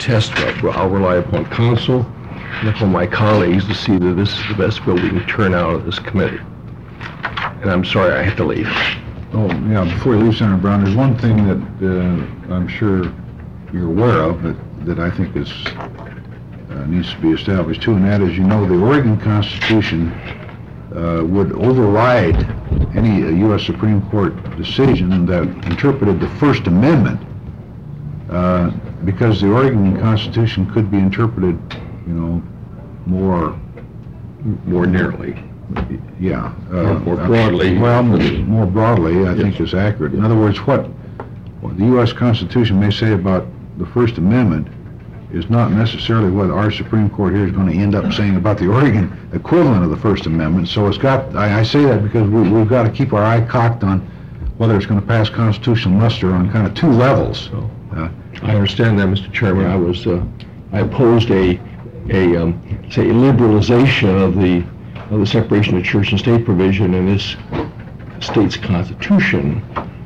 test, I'll rely upon council and upon my colleagues to see that this is the best bill we can turn out of this committee. And I'm sorry I have to leave. Oh, yeah, before you leave, Senator Brown, there's one thing that I'm sure you're aware of that I think is needs to be established too, and that is, the Oregon Constitution would override any U.S. Supreme Court decision that interpreted the First Amendment, because the Oregon Constitution could be interpreted, more narrowly. Yeah. More broadly. Well, more broadly, I think is accurate. In other words, what the U.S. Constitution may say about the First Amendment is not necessarily what our Supreme Court here is going to end up saying about the Oregon equivalent of the First Amendment. So it's got, I say that because we've got to keep our eye cocked on whether it's going to pass constitutional muster on kind of two levels. So, I understand that, Mr. Chairman. I opposed a liberalization of the separation of church and state provision in this state's constitution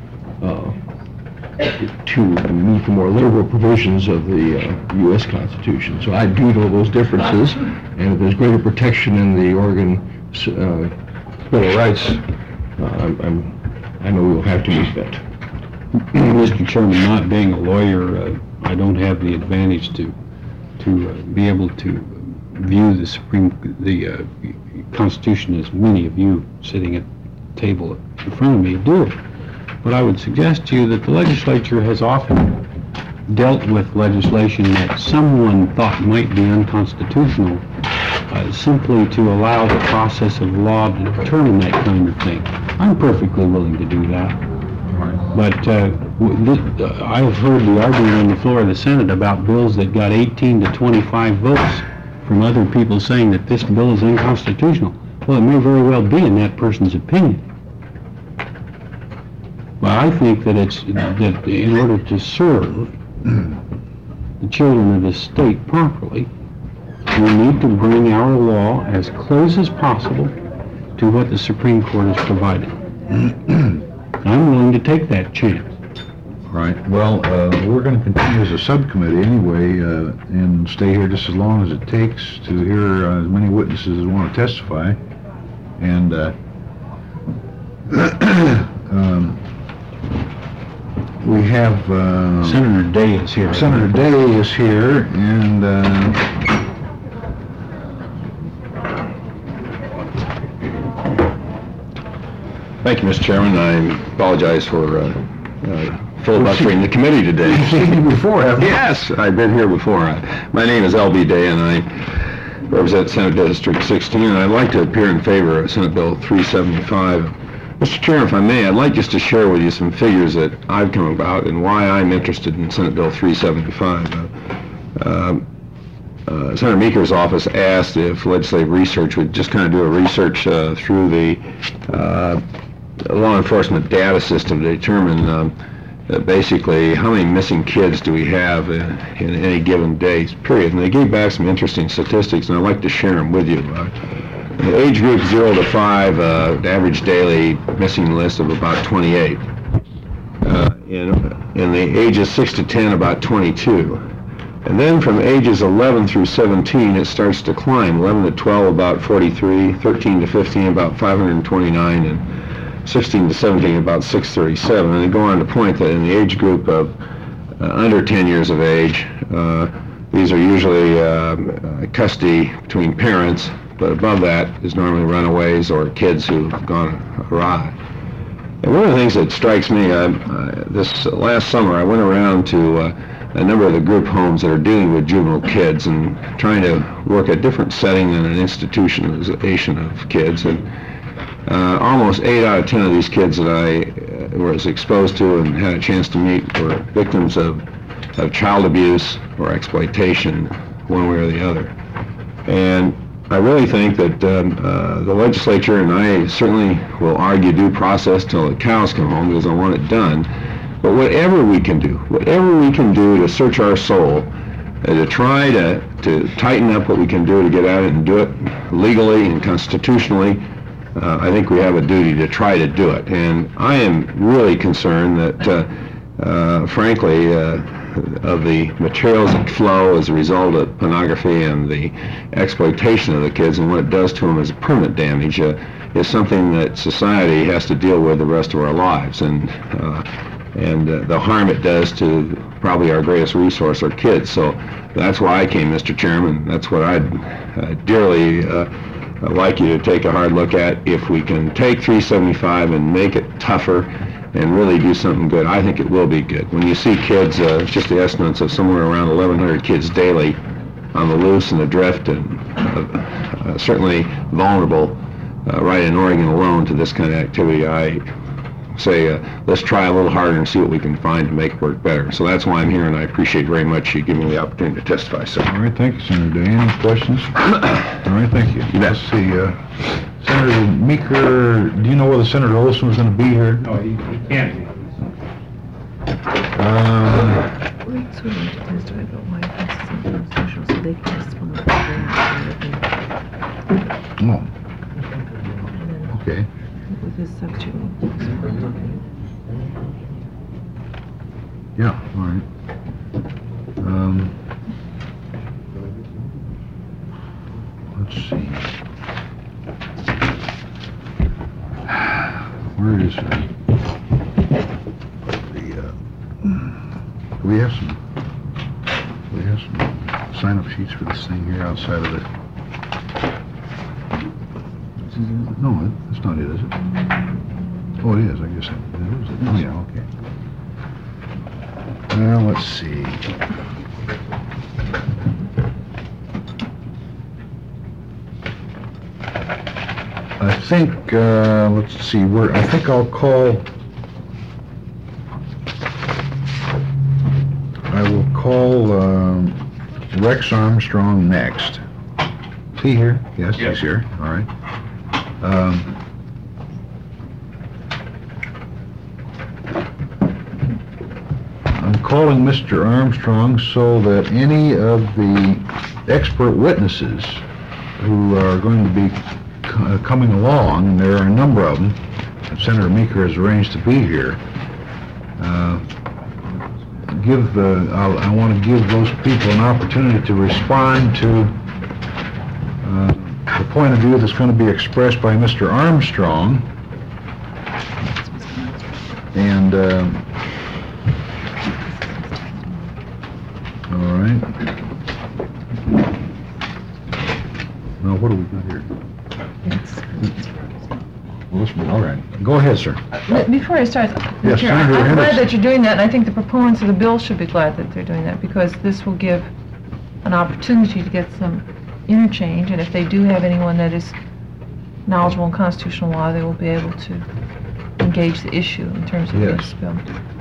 to meet the more liberal provisions of the U.S. Constitution. So I do know those differences, and if there's greater protection in the Oregon Bill of Rights, I know we'll have to meet that. Mr. Chairman, not being a lawyer, I don't have the advantage to be able to view the Constitution as many of you sitting at the table in front of me do. But I would suggest to you that the legislature has often dealt with legislation that someone thought might be unconstitutional simply to allow the process of law to determine that kind of thing. I'm perfectly willing to do that. But I've heard the argument on the floor of the Senate about bills that got 18 to 25 votes from other people saying that this bill is unconstitutional. Well, it may very well be in that person's opinion. But I think that that in order to serve the children of the state properly, we need to bring our law as close as possible to what the Supreme Court has provided. I'm willing to take that chance. Right. Well, we're going to continue as a subcommittee anyway, and stay here just as long as it takes to hear as many witnesses as want to testify. And we have Senator Day is here. Senator Day is here, and thank you, Mr. Chairman. I apologize for filibustering the committee today. You've seen me before, haven't you? Yes, I've been here before. My name is L.B. Day, and I represent Senate District 16, and I'd like to appear in favor of Senate Bill 375. Mr. Chairman, if I may, I'd like just to share with you some figures that I've come about and why I'm interested in Senate Bill 375. Senator Meeker's office asked if legislative research would just kind of do a research through the law enforcement data system to determine basically how many missing kids do we have in any given day period. And they gave back some interesting statistics, and I'd like to share them with you. In the age group 0 to 5, the average daily missing list of about 28. In the ages 6 to 10, about 22. And then from ages 11 through 17, it starts to climb. 11 to 12, about 43. 13 to 15, about 529. And 16 to 17, about 637. And they go on to point that in the age group of under 10 years of age, these are usually custody between parents, but above that is normally runaways or kids who've gone awry. And one of the things that strikes me, this last summer I went around to a number of the group homes that are dealing with juvenile kids and trying to work a different setting than an institutionalization of kids. And almost 8 out of 10 of these kids that I was exposed to and had a chance to meet were victims of child abuse or exploitation, one way or the other. And I really think that the legislature, and I certainly will argue due process till the cows come home because I want it done, but whatever we can do to search our soul, to try to tighten up what we can do to get at it and do it legally and constitutionally, I think we have a duty to try to do it. And I am really concerned that, frankly, of the materials that flow as a result of pornography and the exploitation of the kids and what it does to them as permanent damage is something that society has to deal with the rest of our lives, and the harm it does to probably our greatest resource, our kids. So that's why I came, Mr. Chairman. That's what I'd dearly like you to take a hard look at. If we can take 375 and make it tougher and really do something good, I think it will be good. When you see kids, just the estimates of somewhere around 1,100 kids daily on the loose and adrift, and certainly vulnerable right in Oregon alone to this kind of activity, I say let's try a little harder and see what we can find to make it work better. So that's why I'm here, and I appreciate very much you giving me the opportunity to testify, sir. All right, thank you, Senator Day. Any questions? All right, thank you. Let's see, Senator Meeker, do you know whether Senator Olson was going to be here? No, he can't be. Rick's willing to testify about why this is unconstitutional, so they can testify about No. Okay. with his substitute. Yeah, all right. Let's see. Where is we have some sign-up sheets for this thing here outside of it. No, that's not it, is it? Oh, it is, I guess it is. Oh, yeah, okay. Well, let's see. I think, let's see, I think I'll call, I will call Rex Armstrong next. Is he here? Yes, Yes. he's here, all right. I'm calling Mr. Armstrong so that any of the expert witnesses who are going to be coming along, and there are a number of them, and Senator Meeker has arranged to be here, I want to give those people an opportunity to respond to the point of view that's going to be expressed by Mr. Armstrong. And, all right. Now, what do we got here? Well, all right. Go ahead, sir. Before I start, Yes, Chair, Senator I'm glad Henderson. that you're doing that, and I think the proponents of the bill should be glad that they're doing that, because this will give an opportunity to get some interchange, and if they do have anyone that is knowledgeable in constitutional law, they will be able to engage the issue in terms of Yes. this bill.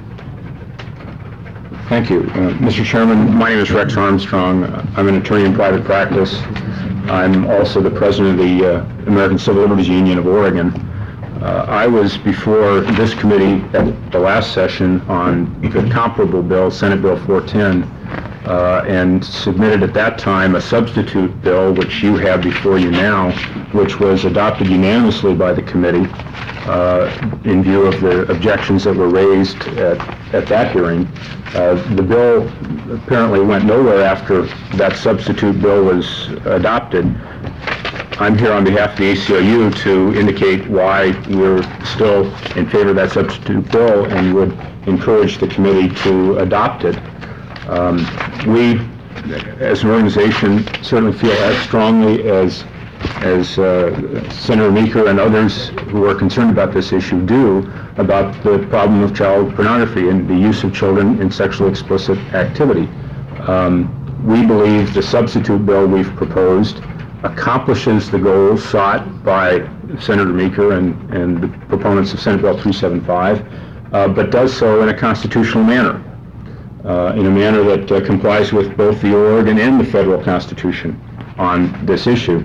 Thank you. Mr. Chairman, my name is Rex Armstrong. I'm an attorney in private practice. I'm also the president of the American Civil Liberties Union of Oregon. I was before this committee at the last session on the comparable bill, Senate Bill 410, and submitted at that time a substitute bill, which you have before you now, which was adopted unanimously by the committee in view of the objections that were raised at that hearing. The bill apparently went nowhere after that substitute bill was adopted. I'm here on behalf of the ACLU to indicate why we're still in favor of that substitute bill and would encourage the committee to adopt it. We, as an organization, certainly feel as strongly as Senator Meeker and others who are concerned about this issue do about the problem of child pornography and the use of children in sexually explicit activity. We believe the substitute bill we've proposed accomplishes the goals sought by Senator Meeker and the proponents of Senate Bill 375, but does so in a constitutional manner, in a manner that complies with both the Oregon and the federal Constitution on this issue.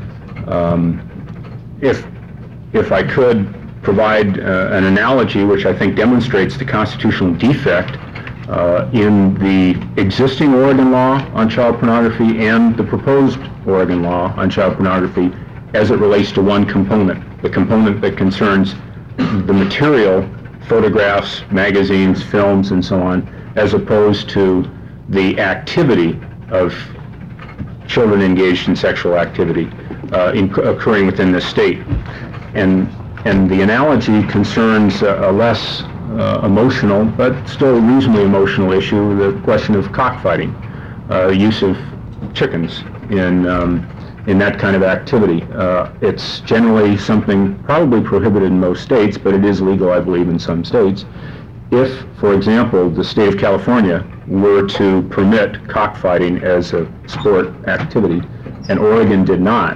If I could provide an analogy which I think demonstrates the constitutional defect in the existing Oregon law on child pornography and the proposed Oregon law on child pornography as it relates to one component, the component that concerns the material, photographs, magazines, films, and so on, as opposed to the activity of children engaged in sexual activity occurring within the state. And the analogy concerns a less emotional, but still reasonably emotional issue, the question of cockfighting, use of chickens in that kind of activity. It's generally something probably prohibited in most states, but it is legal, I believe, in some states. If, for example, the state of California were to permit cockfighting as a sport activity, and Oregon did not,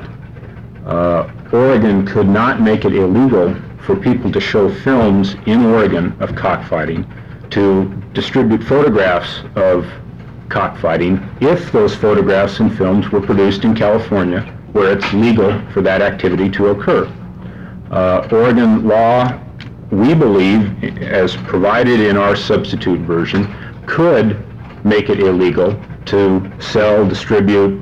Oregon could not make it illegal for people to show films in Oregon of cockfighting, to distribute photographs of cockfighting if those photographs and films were produced in California, where it's legal for that activity to occur. Oregon law, we believe, as provided in our substitute version, could make it illegal to sell, distribute,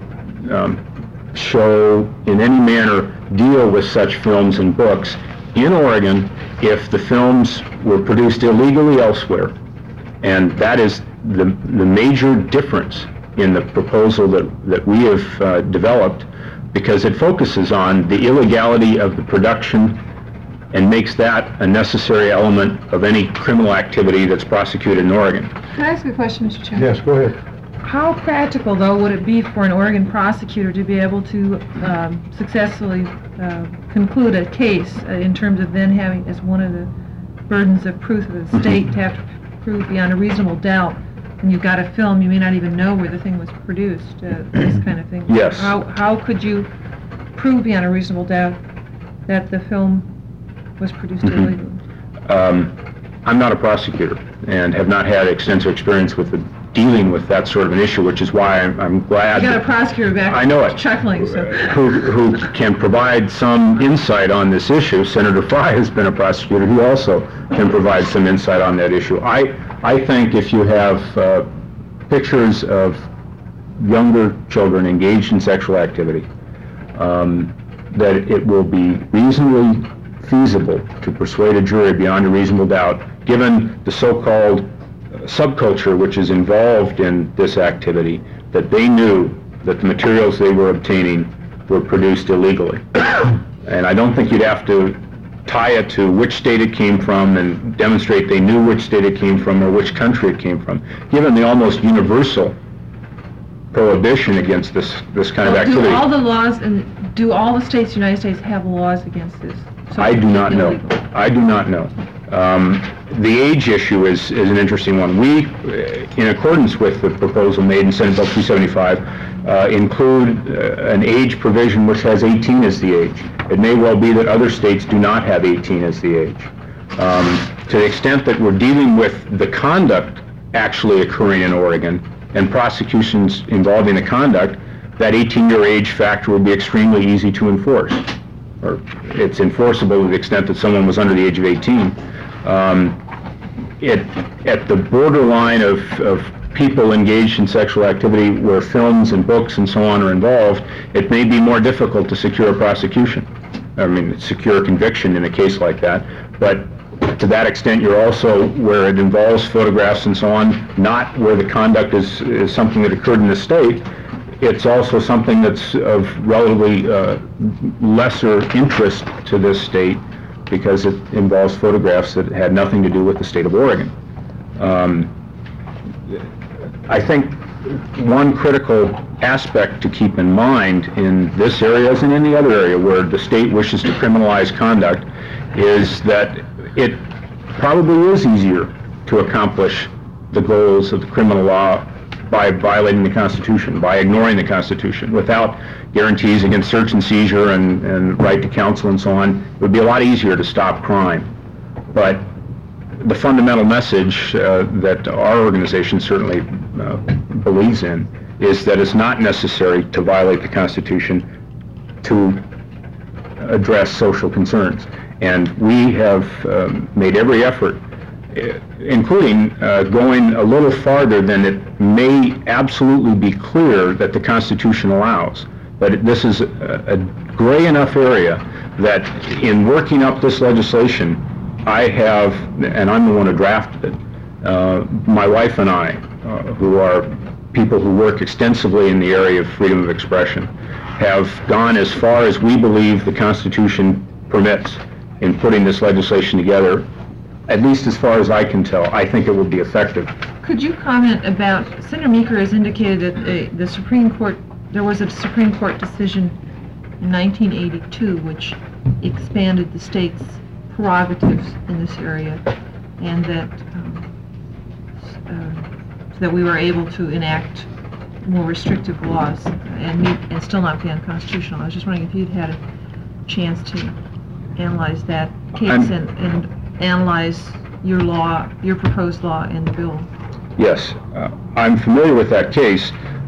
show, in any manner, deal with such films and books in Oregon if the films were produced illegally elsewhere. And that is the major difference in the proposal that we have developed, because it focuses on the illegality of the production and makes that a necessary element of any criminal activity that's prosecuted in Oregon. Can I ask a question, Mr. Chairman? Yes, go ahead. How practical, though, would it be for an Oregon prosecutor to be able to successfully conclude a case in terms of then having, as one of the burdens of proof of the state, to have to prove beyond a reasonable doubt, and you've got a film, you may not even know where the thing was produced, this kind of thing? Yes. How could you prove beyond a reasonable doubt that the film was produced illegally? I'm not a prosecutor and have not had extensive experience with dealing with that sort of an issue, which is why I'm glad. You got a prosecutor back. I know it. Chuckling. So. Who can provide some insight on this issue. Senator Fry has been a prosecutor. He also can provide some insight on that issue. I think if you have pictures of younger children engaged in sexual activity, that it will be reasonably feasible to persuade a jury beyond a reasonable doubt, given the so-called subculture which is involved in this activity, that they knew that the materials they were obtaining were produced illegally. And I don't think you'd have to tie it to which state it came from and demonstrate they knew which state it came from or which country it came from, given the almost universal prohibition against this kind of activity. Do all the laws and do all the states, United States, have laws against this? So I do not know. illegal? I do not know. The age issue is an interesting one. We, in accordance with the proposal made in Senate Bill 375, include an age provision which has 18 as the age. It may well be that other states do not have 18 as the age. To the extent that we're dealing with the conduct actually occurring in Oregon and prosecutions involving the conduct, that 18-year age factor would be extremely easy to enforce. Or it's enforceable to the extent that someone was under the age of 18. At the borderline of people engaged in sexual activity where films and books and so on are involved, it may be more difficult to secure a prosecution. I mean, secure a conviction in a case like that. But to that extent, you're also, where it involves photographs and so on, not where the conduct is something that occurred in the state, it's also something that's of relatively lesser interest to this state because it involves photographs that had nothing to do with the state of Oregon. I think one critical aspect to keep in mind in this area, as in any other area where the state wishes to criminalize conduct, is that it probably is easier to accomplish the goals of the criminal law by violating the Constitution, by ignoring the Constitution, without guarantees against search and seizure and right to counsel and so on. It would be a lot easier to stop crime. But the fundamental message that our organization certainly believes in is that it's not necessary to violate the Constitution to address social concerns. And we have made every effort, including going a little farther than it may absolutely be clear that the Constitution allows. But this is a gray enough area that in working up this legislation, I have, and I'm the one who drafted it, My wife and I, who are people who work extensively in the area of freedom of expression, have gone as far as we believe the Constitution permits in putting this legislation together, at least as far as I can tell. I think it would be effective. Could you comment about, Senator Meeker has indicated that the Supreme Court, there was a Supreme Court decision in 1982 which expanded the state's prerogatives in this area, and that so that we were able to enact more restrictive laws and still not be unconstitutional. I was just wondering if you'd had a chance to analyze that case and analyze your law, your proposed law and the bill. Yes, I'm familiar with that case.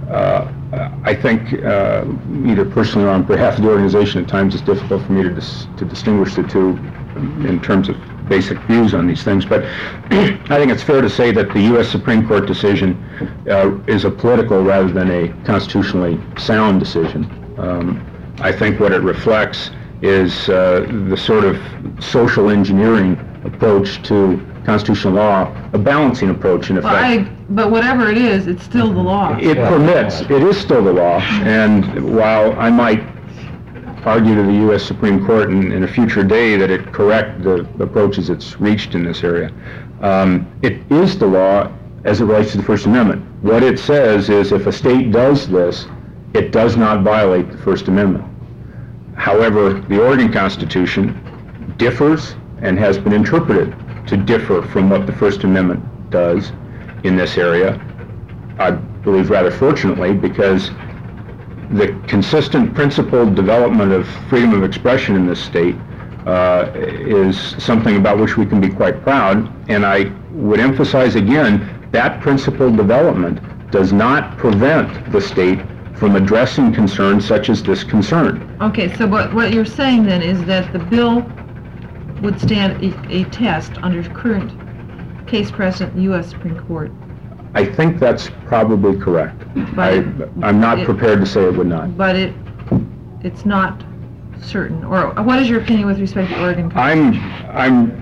I think either personally or on behalf of the organization, at times it's difficult for me to distinguish the two in terms of basic views on these things, but I think it's fair to say that the U.S. Supreme Court decision is a political rather than a constitutionally sound decision. I think what it reflects is the sort of social engineering approach to constitutional law, a balancing approach in effect. But whatever it is, it's still the law. It permits, it is still the law, and while I might argue to the U.S. Supreme Court in a future day that it correct the approaches it's reached in this area, it is the law as it relates to the First Amendment. What it says is if a state does this, it does not violate the First Amendment. However, the Oregon Constitution differs and has been interpreted to differ from what the First Amendment does in this area, I believe rather fortunately, because the consistent principled development of freedom of expression in this state is something about which we can be quite proud, and I would emphasize again that principled development does not prevent the state from addressing concerns such as this concern. Okay, so what you're saying then is that the bill would stand a test under current case precedent in the U.S. Supreme Court. I think that's probably correct. But I'm not prepared to say it would not. But it's not certain. Or what is your opinion with respect to Oregon Constitution?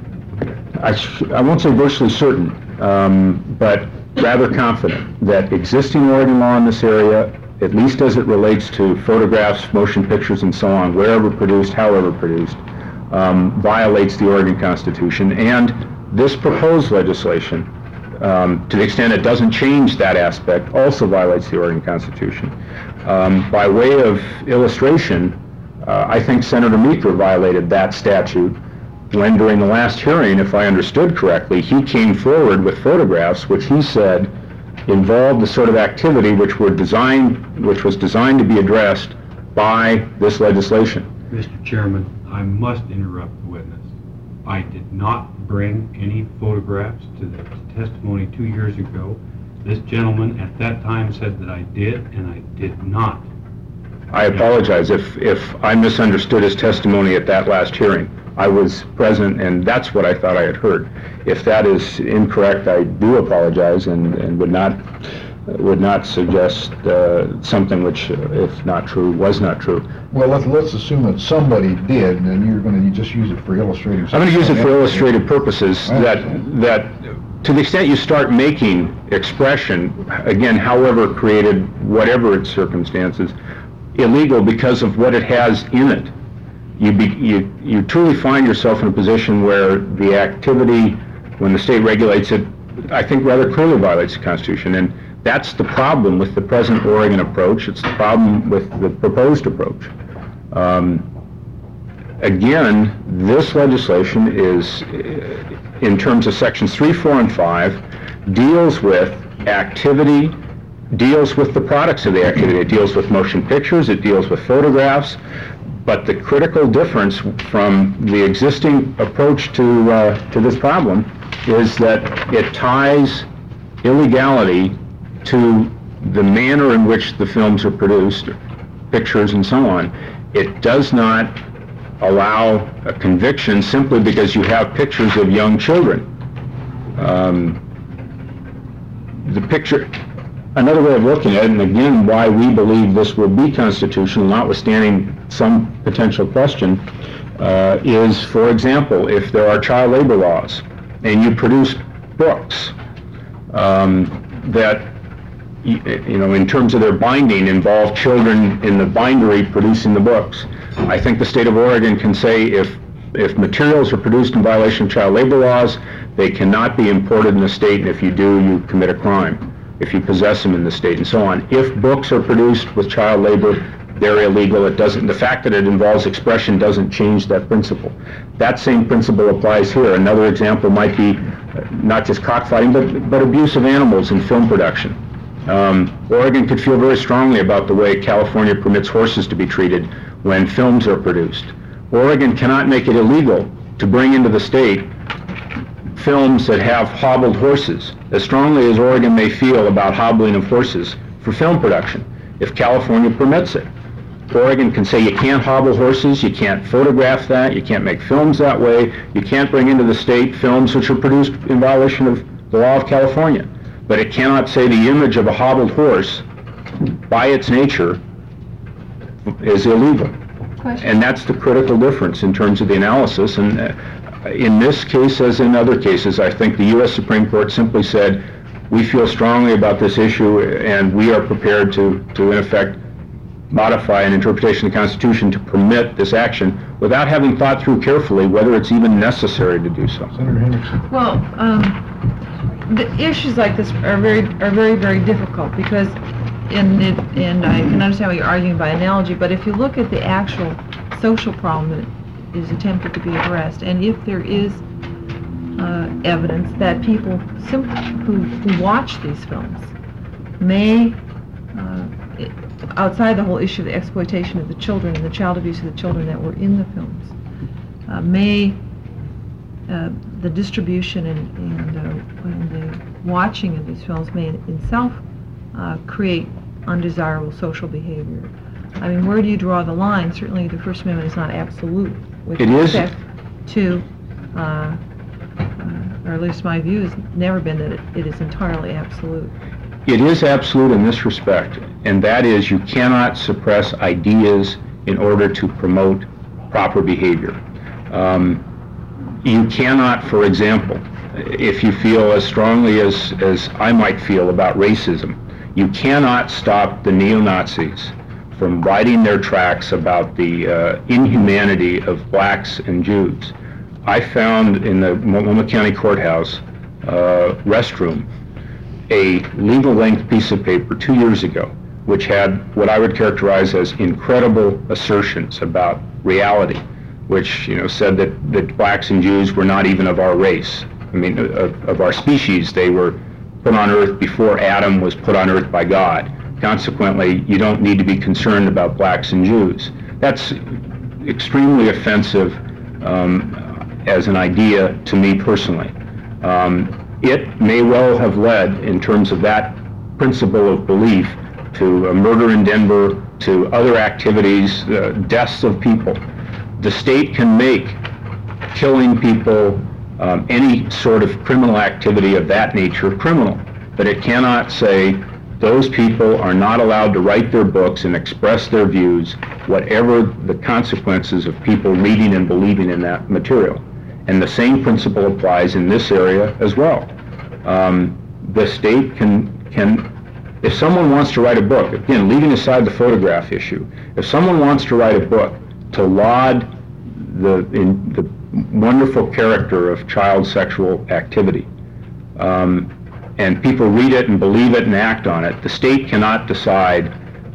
I won't say virtually certain, but rather confident that existing Oregon law in this area, at least as it relates to photographs, motion pictures, and so on, wherever produced, however produced, violates the Oregon Constitution, and this proposed legislation, to the extent it doesn't change that aspect, also violates the Oregon Constitution. By way of illustration, I think Senator Meeker violated that statute when during the last hearing, if I understood correctly, he came forward with photographs which he said involved the sort of activity which was designed to be addressed by this legislation. Mr. Chairman, I must interrupt the witness. I did not bring any photographs to the testimony 2 years ago. This gentleman at that time said that I did, and I did not. I apologize if I misunderstood his testimony at that last hearing. I was present, and that's what I thought I had heard. If that is incorrect, I do apologize and would not suggest something which, if not true, was not true. Well, let's assume that somebody did, and you're going to just use it for illustrative. I'm going to use it for illustrative purposes, that to the extent you start making expression, again, however created, whatever its circumstances, illegal because of what it has in it, you truly find yourself in a position where the activity, when the state regulates it, I think rather clearly violates the Constitution. And that's the problem with the present Oregon approach. It's the problem with the proposed approach. Again, this legislation is, in terms of sections 3, 4, and 5, deals with activity, deals with the products of the activity. It deals with motion pictures, it deals with photographs, but the critical difference from the existing approach to this problem is that it ties illegality to the manner in which the films are produced, pictures and so on. It does not allow a conviction simply because you have pictures of young children. Another way of looking at it, and again why we believe this will be constitutional, notwithstanding some potential question, is, for example, if there are child labor laws and you produce books that, in terms of their binding, involve children in the bindery producing the books. I think the state of Oregon can say if materials are produced in violation of child labor laws, they cannot be imported in the state, and if you do, you commit a crime if you possess them in the state, and so on. If books are produced with child labor, they're illegal. The fact that it involves expression doesn't change that principle. That same principle applies here. Another example might be not just cockfighting, but abuse of animals in film production. Oregon could feel very strongly about the way California permits horses to be treated when films are produced. Oregon cannot make it illegal to bring into the state films that have hobbled horses, as strongly as Oregon may feel about hobbling of horses for film production, if California permits it. Oregon can say you can't hobble horses, you can't photograph that, you can't make films that way, you can't bring into the state films which are produced in violation of the law of California. But it cannot say the image of a hobbled horse, by its nature, is illegal. Question. And that's the critical difference in terms of the analysis. And in this case, as in other cases, I think the U.S. Supreme Court simply said, we feel strongly about this issue and we are prepared to in effect, modify an interpretation of the Constitution to permit this action without having thought through carefully whether it's even necessary to do so. Senator Henderson. Well, the issues like this are very, very difficult because, and I can understand why you're arguing by analogy, but if you look at the actual social problem that is attempted to be addressed, and if there is evidence that people who watch these films may, outside the whole issue of the exploitation of the children and the child abuse of the children that were in the films, the distribution and the watching of these films may in itself create undesirable social behavior. I mean, where do you draw the line? Certainly the First Amendment is not absolute with respect to, or at least my view has never been that it is entirely absolute. It is absolute in this respect, and that is you cannot suppress ideas in order to promote proper behavior. You cannot, for example, if you feel as strongly as I might feel about racism, you cannot stop the neo-Nazis from writing their tracts about the inhumanity of blacks and Jews. I found in the Multnomah County Courthouse restroom a legal-length piece of paper 2 years ago, which had what I would characterize as incredible assertions about reality, which said that blacks and Jews were not even of our race. I mean, of our species. They were put on earth before Adam was put on earth by God. Consequently, you don't need to be concerned about blacks and Jews. That's extremely offensive as an idea to me personally. It may well have led, in terms of that principle of belief, to a murder in Denver, to other activities, deaths of people. The state can make killing people, any sort of criminal activity of that nature criminal, but it cannot say those people are not allowed to write their books and express their views, whatever the consequences of people reading and believing in that material. And the same principle applies in this area as well. The state can, if someone wants to write a book, again, leaving aside the photograph issue, if someone wants to write a book to laud the wonderful character of child sexual activity, and people read it and believe it and act on it, the state cannot decide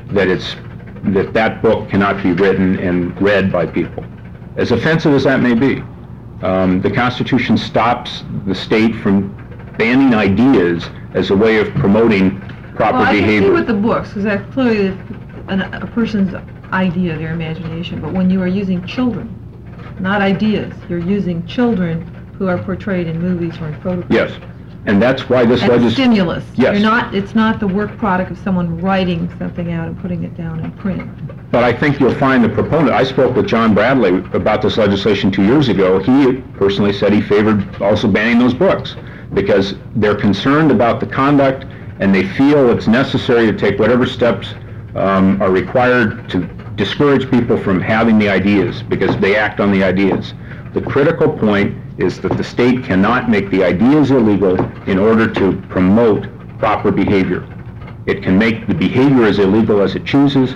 that book cannot be written and read by people, as offensive as that may be. The Constitution stops the state from banning ideas as a way of promoting proper behavior. I can see with the books, because that's clearly a person's idea, their imagination, but when you are using children, not ideas, you're using children who are portrayed in movies or in photographs. Yes, and that's why this That's stimulus. Yes. It's not the work product of someone writing something out and putting it down in print. But I think you'll find the proponent. I spoke with John Bradley about this legislation 2 years ago. He personally said he favored also banning those books because they're concerned about the conduct and they feel it's necessary to take whatever steps are required to discourage people from having the ideas because they act on the ideas. The critical point is that the state cannot make the ideas illegal in order to promote proper behavior. It can make the behavior as illegal as it chooses.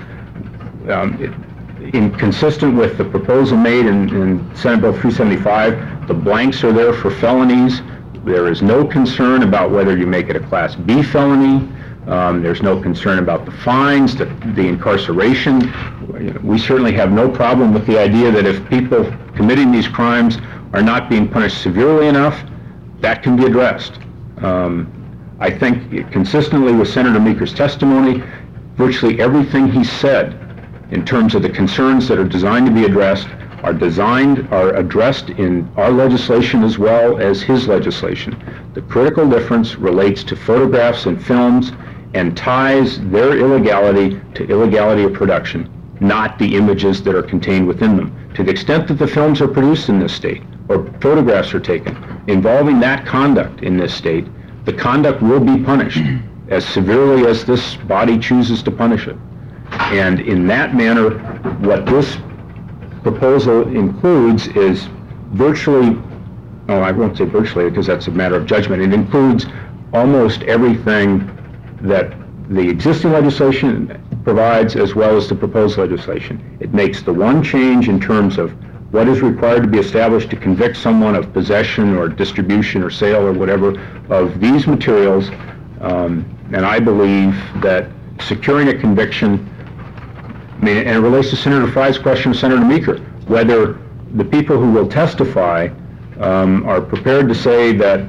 Consistent with the proposal made in Senate Bill 375, the blanks are there for felonies. There is no concern about whether you make it a Class B felony. There's no concern about the fines, the incarceration. We certainly have no problem with the idea that if people committing these crimes are not being punished severely enough, that can be addressed. I think consistently with Senator Meeker's testimony, virtually everything he said in terms of the concerns that are designed to be addressed are addressed in our legislation as well as his legislation. The critical difference relates to photographs and films and ties their illegality to illegality of production, not the images that are contained within them. To the extent that the films are produced in this state, or photographs are taken, involving that conduct in this state, the conduct will be punished as severely as this body chooses to punish it. And in that manner, what this proposal includes is virtually, I won't say virtually because that's a matter of judgment, it includes almost everything that the existing legislation provides as well as the proposed legislation. It makes the one change in terms of what is required to be established to convict someone of possession or distribution or sale or whatever of these materials, and I believe that securing a conviction, and it relates to Senator Frye's question to Senator Meeker, whether the people who will testify are prepared to say that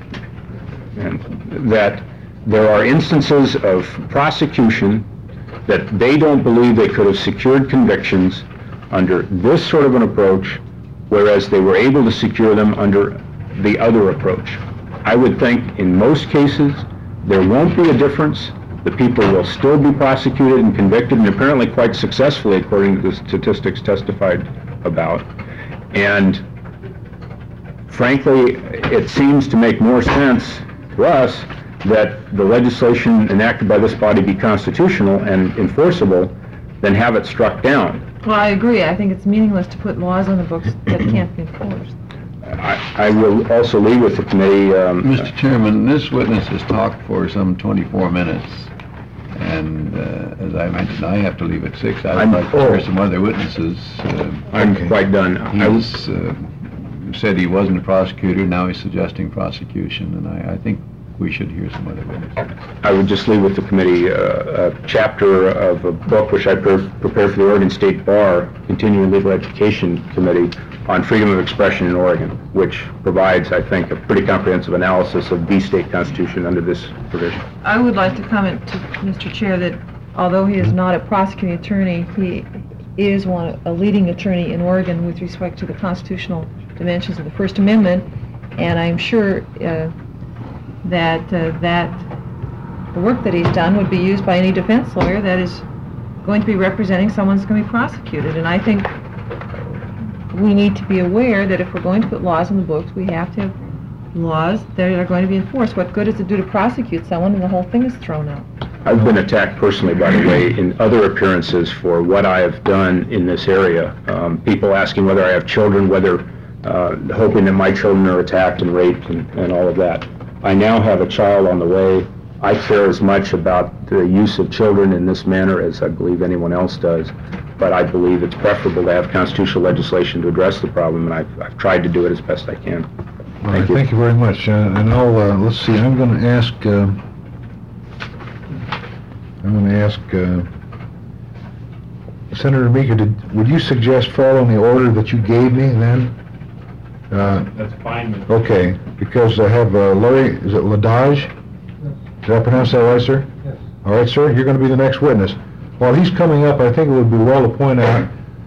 there are instances of prosecution that they don't believe they could have secured convictions under this sort of an approach, whereas they were able to secure them under the other approach. I would think in most cases there won't be a difference. The people will still be prosecuted and convicted, and apparently quite successfully, according to the statistics testified about. And frankly, it seems to make more sense to us that the legislation enacted by this body be constitutional and enforceable than have it struck down. Well, I agree. I think it's meaningless to put laws on the books that can't be enforced. I will also leave with the committee. Mr. Chairman, this witness has talked for some 24 minutes, and as I mentioned, I have to leave at 6. I'd like to hear some other witnesses. I'm quite done. He's said he wasn't a prosecutor, now he's suggesting prosecution, and I think we should hear some other witnesses. I would just leave with the committee a chapter of a book which I prepared for the Oregon State Bar Continuing Legal Education Committee on freedom of expression in Oregon, which provides, I think, a pretty comprehensive analysis of the state constitution under this provision. I would like to comment to Mr. Chair that although he is not a prosecuting attorney, he is a leading attorney in Oregon with respect to the constitutional dimensions of the First Amendment, and I'm sure that the work that he's done would be used by any defense lawyer that is going to be representing someone who's going to be prosecuted. And I think we need to be aware that if we're going to put laws on the books, we have to have laws that are going to be enforced. What good does it do to prosecute someone and the whole thing is thrown out? I've been attacked personally, by the way, in other appearances for what I have done in this area. People asking whether I have children, hoping that my children are attacked and raped and all of that. I now have a child on the way. I care as much about the use of children in this manner as I believe anyone else does, but I believe it's preferable to have constitutional legislation to address the problem, and I've tried to do it as best I can. Thank you. Thank you very much. And let's see, I'm going to ask Senator Meeker, would you suggest following the order that you gave me then? That's fine. Okay, because I have Larry, is it Ladage? Did I pronounce that right, sir? Yes. All right, sir, you're going to be the next witness. While he's coming up, I think it would be well to point out,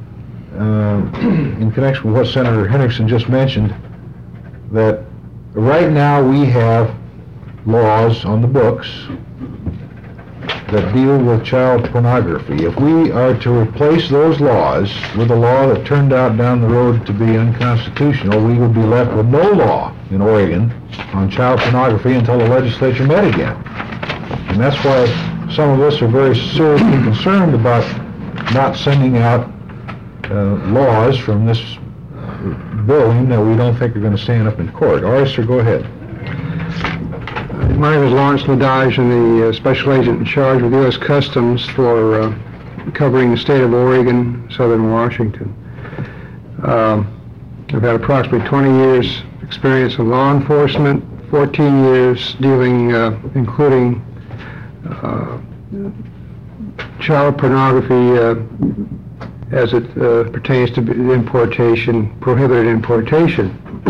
in connection with what Senator Henriksen just mentioned, that right now we have laws on the books that deal with child pornography. If we are to replace those laws with a law that turned out down the road to be unconstitutional, we would be left with no law in Oregon on child pornography until the legislature met again. And that's why some of us are very seriously concerned about not sending out laws from this billing that we don't think are going to stand up in court. All right, sir, go ahead. My name is Lawrence Ladage. I'm the special agent in charge with U.S. Customs for covering the state of Oregon, southern Washington. I've had approximately 20 years experience in law enforcement, 14 years dealing, including child pornography as it pertains to importation, prohibited importation.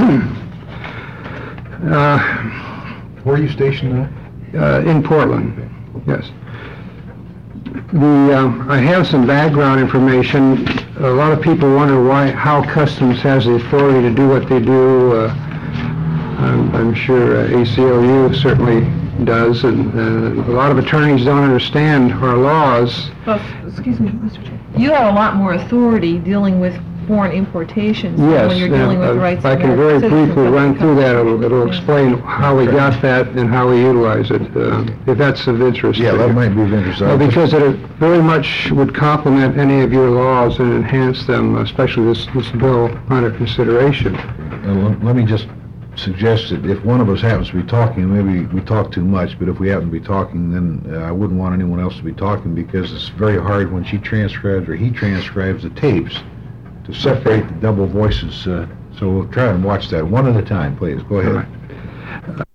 Where are you stationed now? In Portland, yes. I have some background information. A lot of people wonder how Customs has the authority to do what they do. I'm sure ACLU certainly does, and a lot of attorneys don't understand our laws. Well, excuse me, Mr. Chair. You have a lot more authority dealing with foreign importations than Yes, when you're dealing with rights of I can very American citizens. briefly run through that. It'll explain how we got that and how we utilize it, if that's of interest to Yeah, you. that might be of interest. Because it very much would complement any of your laws and enhance them, especially this bill under consideration. Let me just suggest that if one of us happens to be talking, maybe we talk too much, but if we happen to be talking, then I wouldn't want anyone else to be talking, because it's very hard when she transcribes or he transcribes the tapes to separate the double voices. So we'll try and watch that one at a time, please. Go ahead. All right.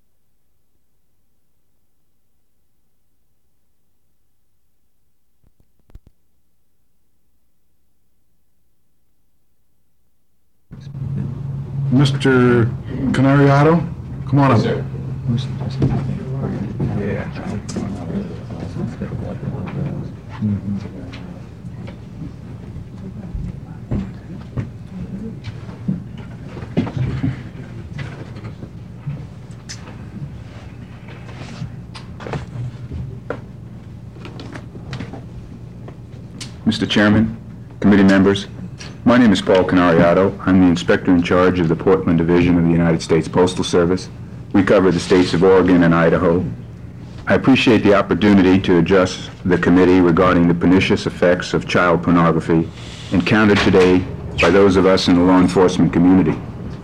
Mr. Canariato, come on up. Mr. Chairman, committee members, my name is Paul Canariato. I'm the inspector in charge of the Portland Division of the United States Postal Service. We cover the states of Oregon and Idaho. I appreciate the opportunity to address the committee regarding the pernicious effects of child pornography encountered today by those of us in the law enforcement community.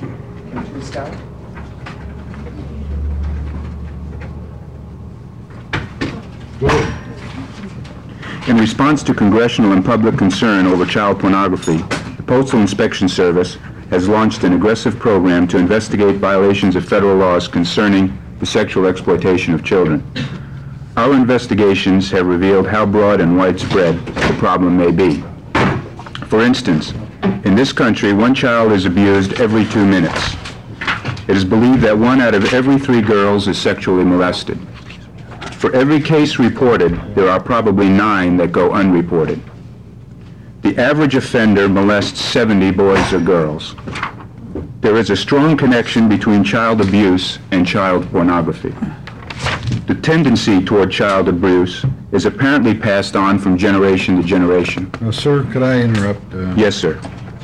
In response to congressional and public concern over child pornography, the Postal Inspection Service has launched an aggressive program to investigate violations of federal laws concerning the sexual exploitation of children. Our investigations have revealed how broad and widespread the problem may be. For instance, in this country, one child is abused every 2 minutes. It is believed that 1 out of every 3 girls is sexually molested. For every case reported, there are probably 9 that go unreported. The average offender molests 70 boys or girls. There is a strong connection between child abuse and child pornography. The tendency toward child abuse is apparently passed on from generation to generation. Sir, could I interrupt? Yes, sir.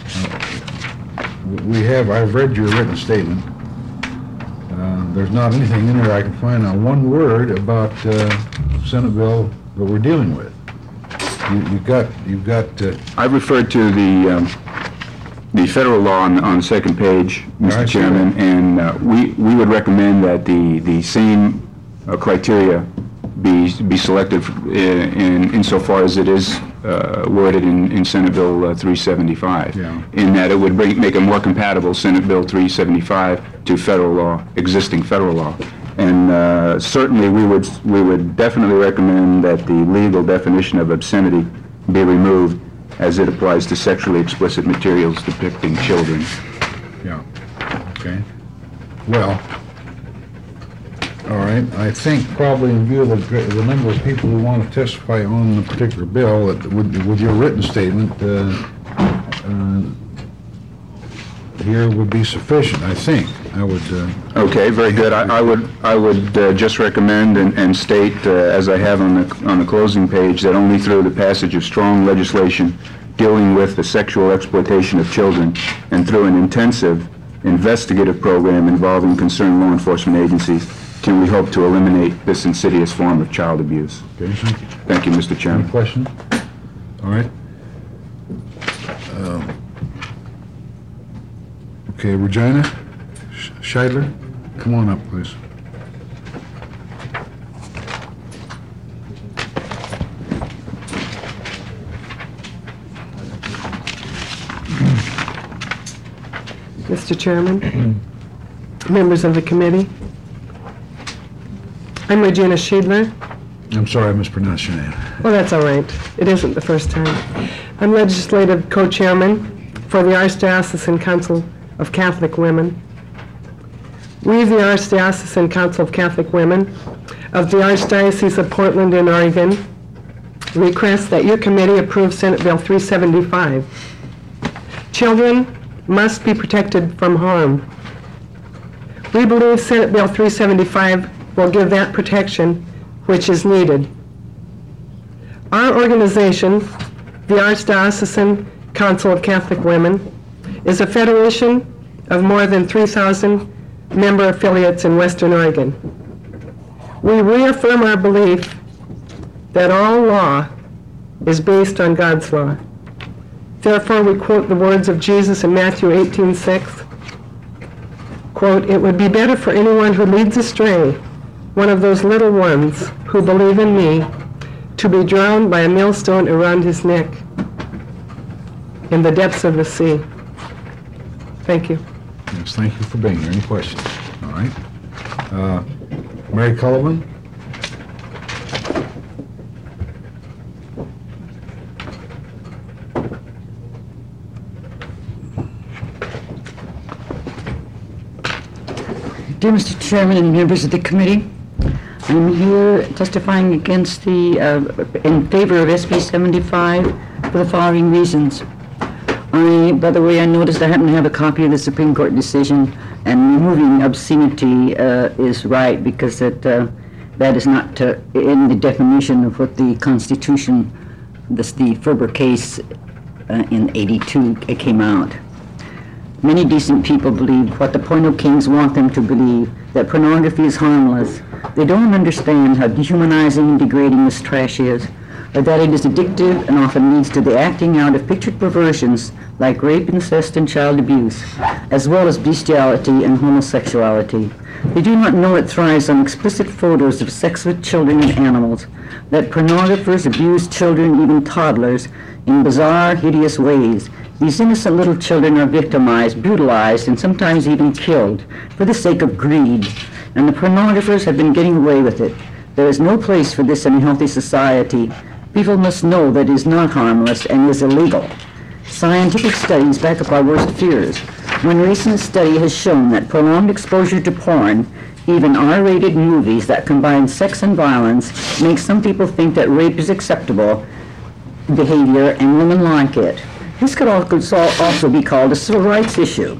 I've read your written statement. There's not anything in there I can find on one word about Senate bill that we're dealing with. You've got. I referred to the federal law on the second page, Mr. Chairman, and we would recommend that the same criteria be selected insofar as it is worded in Senate Bill 375, in that it would make a more compatible Senate Bill 375 to federal law, existing federal law. And certainly we would definitely recommend that the legal definition of obscenity be removed as it applies to sexually explicit materials depicting children. Yeah. Okay. Well, all right. I think probably in view of the number of people who want to testify on the particular bill, that with your written statement, here would be sufficient, I think. I would... Okay, very good. I would just recommend and state, as I have on the closing page, that only through the passage of strong legislation dealing with the sexual exploitation of children and through an intensive investigative program involving concerned law enforcement agencies can we hope to eliminate this insidious form of child abuse. Okay, thank you. Thank you, Mr. Chairman. Any questions? All right. Okay, Regina Scheidler, come on up, please. Mr. Chairman, members of the committee, I'm Regina Scheidler. I'm sorry, I mispronounced your name. Well, that's all right. It isn't the first time. I'm legislative co-chairman for the Archdiocesan Council of Catholic Women. We, the Archdiocesan Council of Catholic Women of the Archdiocese of Portland in Oregon, request that your committee approve Senate Bill 375. Children must be protected from harm. We believe Senate Bill 375 will give that protection which is needed. Our organization, the Archdiocesan Council of Catholic Women, is a federation of more than 3,000 member affiliates in Western Oregon. We reaffirm our belief that all law is based on God's law. Therefore, we quote the words of Jesus in Matthew 18:6, quote, "It would be better for anyone who leads astray one of those little ones who believe in me to be drowned by a millstone around his neck in the depths of the sea." Thank you. Yes, thank you for being here. Any questions? All right. Mary Cullivan? Dear Mr. Chairman and members of the committee, I'm here testifying against in favor of SB 75 for the following reasons. By the way, I noticed I happen to have a copy of the Supreme Court decision, and removing obscenity is right, because that is not in the definition of what the Constitution, the Ferber case in '82 came out. Many decent people believe what the Porno Kings want them to believe, that pornography is harmless. They don't understand how dehumanizing and degrading this trash is, or that it is addictive and often leads to the acting out of pictured perversions like rape, incest, and child abuse, as well as bestiality and homosexuality. They do not know it thrives on explicit photos of sex with children and animals, that pornographers abuse children, even toddlers, in bizarre, hideous ways. These innocent little children are victimized, brutalized, and sometimes even killed for the sake of greed, and the pornographers have been getting away with it. There is no place for this in a healthy society. People must know that it is not harmless and is illegal. Scientific studies back up our worst fears. One recent study has shown that prolonged exposure to porn, even R-rated movies that combine sex and violence, make some people think that rape is acceptable behavior and women like it. This could also be called a civil rights issue.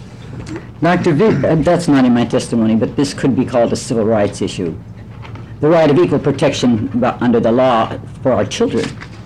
That's not in my testimony, but this could be called a civil rights issue. The right of equal protection under the law for our children.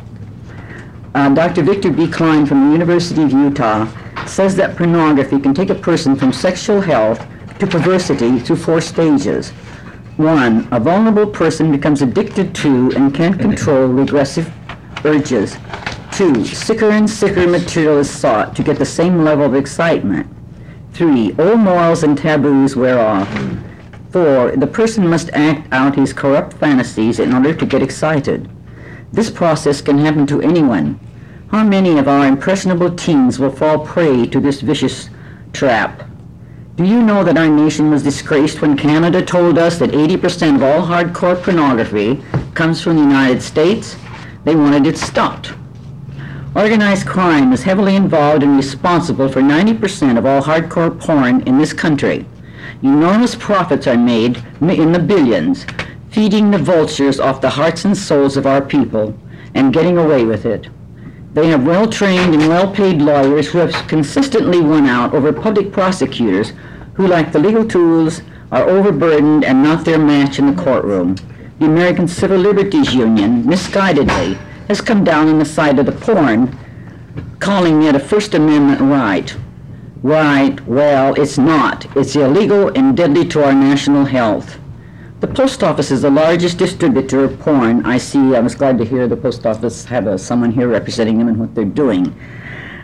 Dr. Victor B. Klein from the University of Utah says that pornography can take a person from sexual health to perversity through 4 stages. 1, a vulnerable person becomes addicted to and can't control regressive urges. 2, sicker and sicker material is sought to get the same level of excitement. 3, old morals and taboos wear off. 4, the person must act out his corrupt fantasies in order to get excited. This process can happen to anyone. How many of our impressionable teens will fall prey to this vicious trap? Do you know that our nation was disgraced when Canada told us that 80% of all hardcore pornography comes from the United States? They wanted it stopped. Organized crime is heavily involved and responsible for 90% of all hardcore porn in this country. Enormous profits are made in the billions, feeding the vultures off the hearts and souls of our people and getting away with it. They have well-trained and well-paid lawyers who have consistently won out over public prosecutors who lack the legal tools, are overburdened, and not their match in the courtroom. The American Civil Liberties Union, misguidedly, has come down on the side of the porn, calling it a First Amendment right. Right, well, it's not. It's illegal and deadly to our national health. The post office is the largest distributor of porn. I was glad to hear the post office have someone here representing them and what they're doing.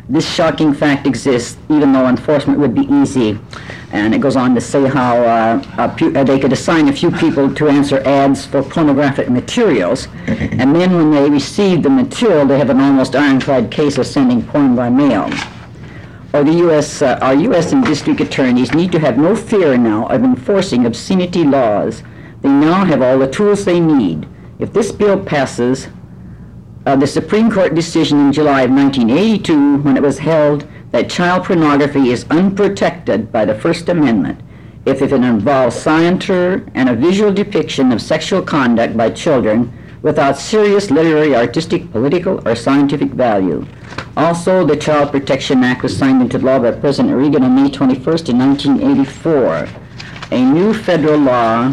This shocking fact exists even though enforcement would be easy. And it goes on to say how they could assign a few people to answer ads for pornographic materials, and then when they receive the material, they have an almost ironclad case of sending porn by mail. Or our U.S. and district attorneys need to have no fear now of enforcing obscenity laws. They now have all the tools they need. If this bill passes, the Supreme Court decision in July of 1982, when it was held that child pornography is unprotected by the First Amendment if it involves scienter and a visual depiction of sexual conduct by children without serious literary, artistic, political, or scientific value. Also, the Child Protection Act was signed into law by President Reagan on May 21st in 1984. A new federal law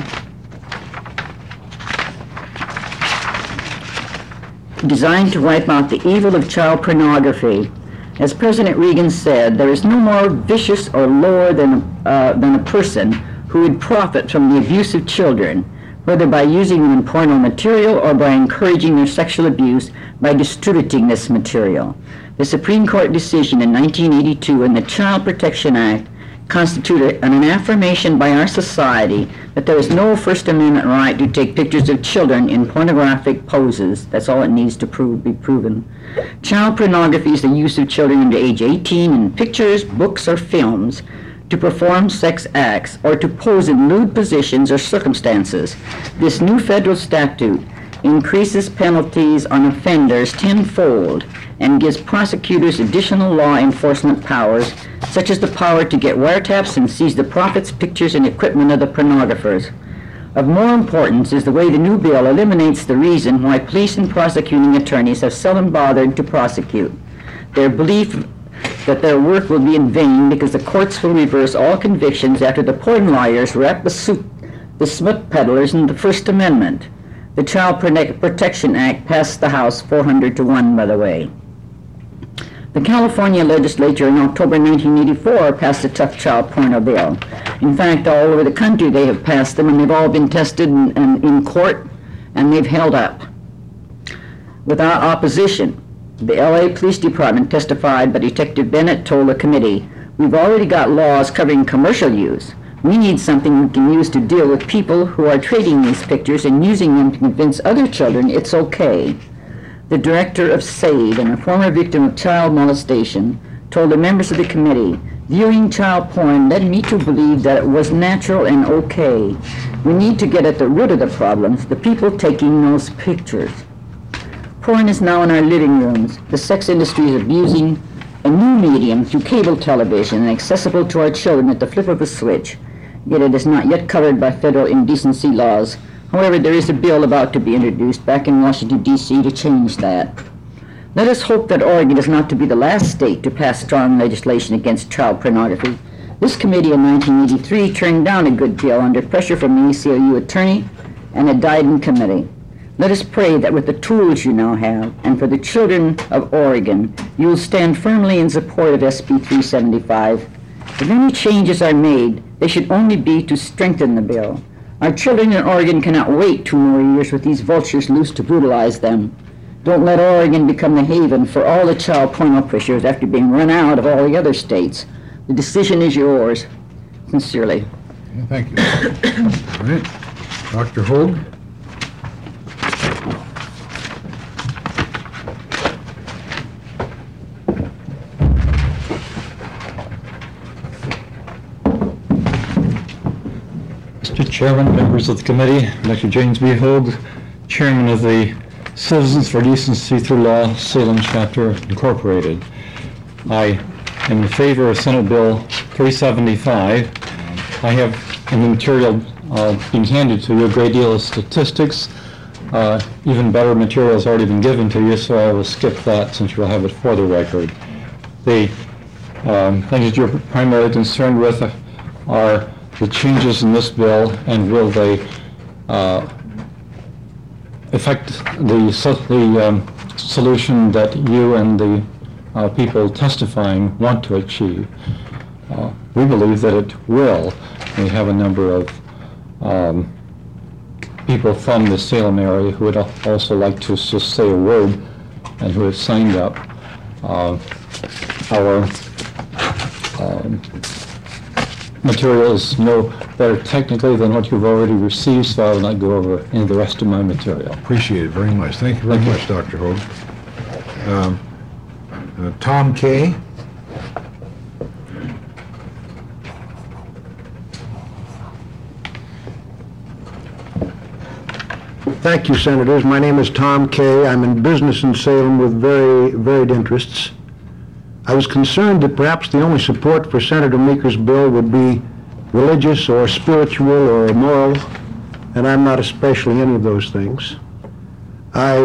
designed to wipe out the evil of child pornography. As President Reagan said, there is no more vicious or lower than a person who would profit from the abuse of children, whether by using them in porno material or by encouraging their sexual abuse by distributing this material. The Supreme Court decision in 1982 and the Child Protection Act constitute an affirmation by our society that there is no First Amendment right to take pictures of children in pornographic poses. That's all it needs to be proven. Child pornography is the use of children under age 18 in pictures, books, or films to perform sex acts or to pose in lewd positions or circumstances. This new federal statute increases penalties on offenders tenfold and gives prosecutors additional law enforcement powers, such as the power to get wiretaps and seize the profits, pictures, and equipment of the pornographers. Of more importance is the way the new bill eliminates the reason why police and prosecuting attorneys have seldom bothered to prosecute. Their belief that their work will be in vain because the courts will reverse all convictions after the porn lawyers wrap the smut peddlers in the First Amendment. The Child Protection Act passed the House 400-1, by the way. The California legislature in October 1984 passed a tough child porno bill. In fact, all over the country they have passed them, and they've all been tested in court, and they've held up. Without opposition, the LA Police Department testified, but Detective Bennett told the committee, "We've already got laws covering commercial use. We need something we can use to deal with people who are trading these pictures and using them to convince other children it's okay." The director of SAID and a former victim of child molestation told the members of the committee, "Viewing child porn led me to believe that it was natural and okay. We need to get at the root of the problems, the people taking those pictures." Porn is now in our living rooms. The sex industry is abusing a new medium through cable television and accessible to our children at the flip of a switch. Yet it is not yet covered by federal indecency laws. However, there is a bill about to be introduced back in Washington, D.C. to change that. Let us hope that Oregon is not to be the last state to pass strong legislation against child pornography. This committee in 1983 turned down a good bill under pressure from the ACLU attorney, and it died in committee. Let us pray that with the tools you now have, and for the children of Oregon, you will stand firmly in support of SB 375. If any changes are made, they should only be to strengthen the bill. Our children in Oregon cannot wait 2 more years with these vultures loose to brutalize them. Don't let Oregon become the haven for all the child porno pushers after being run out of all the other states. The decision is yours. Sincerely. Yeah, thank you. All right. Dr. Hoag? Mr. Chairman, members of the committee, Dr. James B. Hoag, Chairman of the Citizens for Decency Through Law, Salem Chapter Incorporated. I am in favor of Senate Bill 375. I have in the material being handed to you a great deal of statistics. Even better material has already been given to you, so I will skip that since you'll have it for the record. The things that you're primarily concerned with are the changes in this bill, and will they affect the solution that you and the people testifying want to achieve? We believe that it will. We have a number of people from the Salem area who would also like to just say a word and who have signed up. our material is no better technically than what you've already received, so I will not go over any of the rest of my material. Appreciate it very much. Thank you very much, Dr. Hogue. Tom Kay. Thank you, Senators. My name is Tom Kay. I'm in business in Salem with very varied interests. I was concerned that perhaps the only support for Senator Meeker's bill would be religious or spiritual or moral, and I'm not especially any of those things. I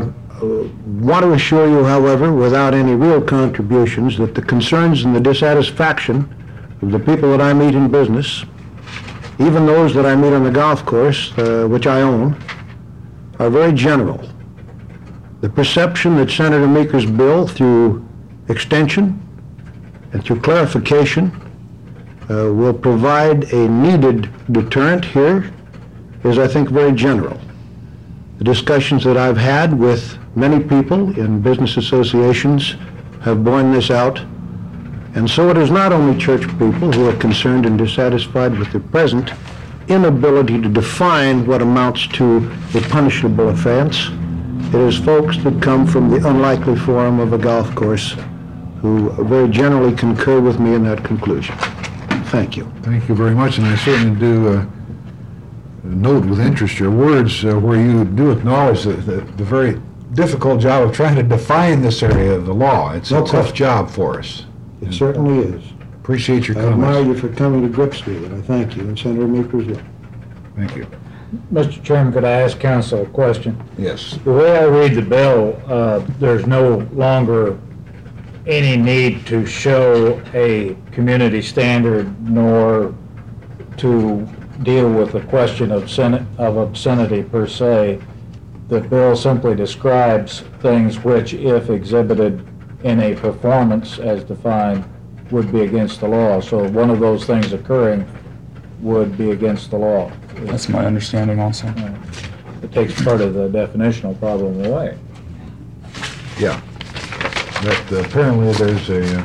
want to assure you, however, without any real contributions, that the concerns and the dissatisfaction of the people that I meet in business, even those that I meet on the golf course, which I own, are very general. The perception that Senator Meeker's bill, through extension and through clarification, will provide a needed deterrent here is, I think, very general. The discussions that I've had with many people in business associations have borne this out, and so it is not only church people who are concerned and dissatisfied with the present inability to define what amounts to a punishable offense. It is folks that come from the unlikely forum of a golf course who very generally concur with me in that conclusion. Thank you. Thank you very much, and I certainly do note with interest your words where you do acknowledge the very difficult job of trying to define this area of the law. It's a tough job for us. It certainly is. Appreciate your I admire comments. you for coming to grips with it. I thank you, and Senator Meeker as well. Thank you. Mr. Chairman, could I ask counsel a question? Yes. The way I read the bill, there's no longer any need to show a community standard nor to deal with the question of obscenity per se. The bill simply describes things which, if exhibited in a performance as defined, would be against the law. So one of those things occurring would be against the law. That's my understanding also. It takes part of the definitional problem away. Yeah. That apparently there's a